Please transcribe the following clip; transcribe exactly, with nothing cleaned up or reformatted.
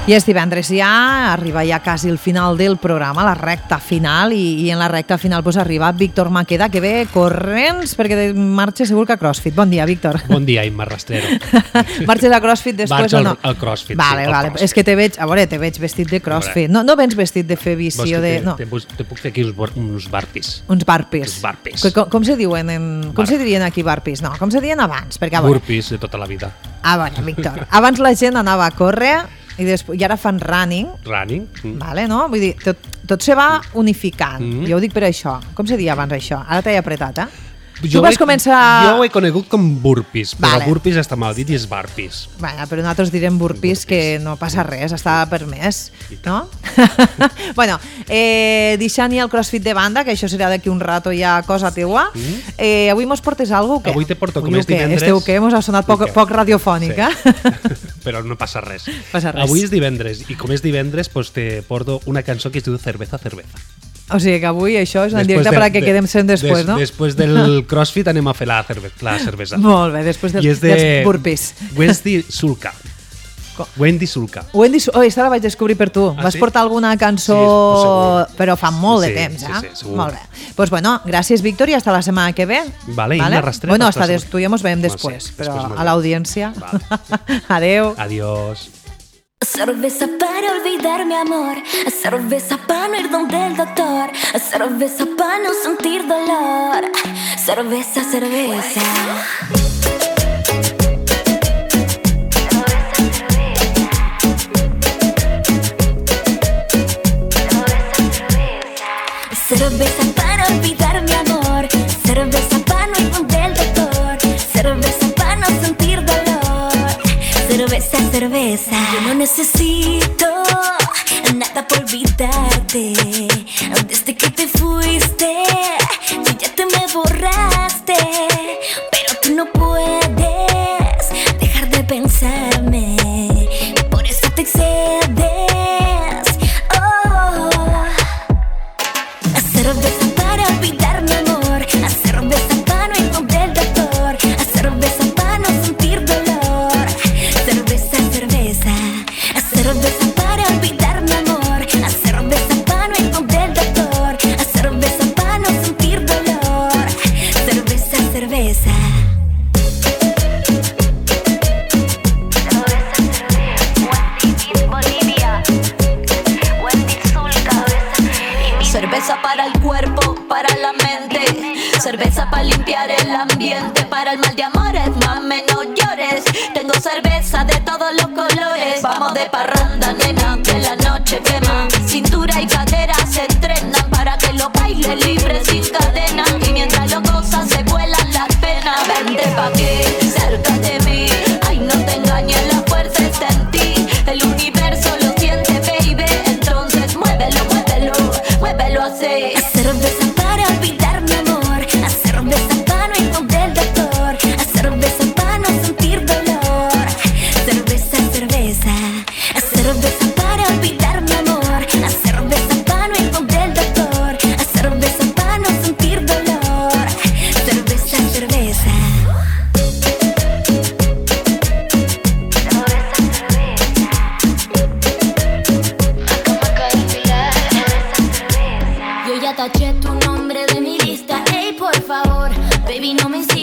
I és divendres ja, arriba ja quasi el final del programa, la recta final, i, i en la recta final pues, arriba Víctor Maqueda, que ve corrents perquè marxa segur que a CrossFit. Bon dia, Víctor. Bon dia, Imma Rastrero. Marxes a CrossFit després Vaig o no? al, al CrossFit, vale, sí, vale. CrossFit. És que te veig, a veure, te veig vestit de CrossFit. No, no vens vestit de fer bici o de... Te, No. te, te puc fer aquí uns, uns barpis. Uns barpis. Uns barpis. Que, com, com se diuen en... Com Bar... se dirien aquí barpis? No, com se diuen abans? Perquè, a veure... Burpis de tota la vida. A veure, Víctor, abans la gent anava a córrer i, després, i ara fan running. Running. Mm. Vale, no? Vull dir, tot, tot se va unificant. Mm. Jo ho dic per això. Com se deia abans això? Ara t'he apretat, eh? Jo tu vas he, començar... Jo ho he conegut com burpis, però vale. burpis està mal dit i és barpis. Bueno, però nosaltres direm burpis, burpis, que no passa res, està permès, no? Bueno, eh, deixant ja el CrossFit de banda, que això serà d'aquí un rato ja cosa teua, mm. eh, avui mos portes alguna cosa? Avui te porto, com avui és divendres... Esteu què? Mos ha sonat poc, poc radiofònic, sí. eh? Però no passa res. Passa res. Avui és divendres, i com és divendres, pues te porto una cançó que es diu Cerveza, Cerveza. O sigui que avui això és en directe de, perquè de, quedem sent després, des, no? Després del CrossFit anem a fer la, cerve la cervesa. Molt bé, després del, de dels burpees. Wendy Sulca. Com? Wendy Sulca. Wendy Sulca. Oh, aquesta la vaig descobrir per tu. Ah, Vas sí? portar alguna cançó, sí, però fa molt sí, de temps, sí, eh? Sí, segur. Molt bé. Doncs pues bueno, gràcies, Víctor, i hasta la setmana que ve. Vale, vale? i l'arrastrem. Bueno, hasta des, tu ja mos veiem després, no, sí, però després a l'audiència. Vale. Adeu. Adiós. Cerveza para olvidar mi amor, cerveza para no ir donde el doctor, cerveza para no sentir dolor, cerveza, cerveza. Cerveza para olvidar mi amor, cerveza para no ir donde el doctor, cerveza para no sentir dolor, cerveza, cerveza. Yo no necesito nada por olvidarte, desde que te fuiste, tú ya te me borraste, pero tú no puedes dejar de pensarme, por eso te excedes. Cerveza para olvidar mi amor, a cerveza para no ir donde el doctor, a cerveza para no sentir dolor, cerveza, cerveza, a cerveza para olvidar mi amor, a cerveza para no ir donde el doctor, a cerveza para no sentir dolor, cerveza, cerveza. Cerveza para el cuerpo, para la mente, cerveza para limpiar el ambiente, para el mal de amores, mame, no llores. Tengo cerveza de todos los colores. Vamos de parranda, nena, que la noche quema. Cintura y cadera se entrenan para que lo baile libre sin cadena. Y mientras lo gozan se vuelan las penas. Vente pa' aquí, cerca de mí. Ay, no te engañes, la fuerza está en ti. El universo lo siente, baby. Entonces muévelo, muévelo, muévelo así. A cerveza para olvidar mi amor, a cerveza para no ir donde el doctor, a cerveza para no sentir dolor, cerveza, cerveza, a cerveza para olvidar mi amor, a cerveza para no ir donde el doctor, a cerveza para no sentir dolor, cerveza, cerveza. Yo ya taché tu nombre de mi lista, ey, por favor, baby, no me insistas.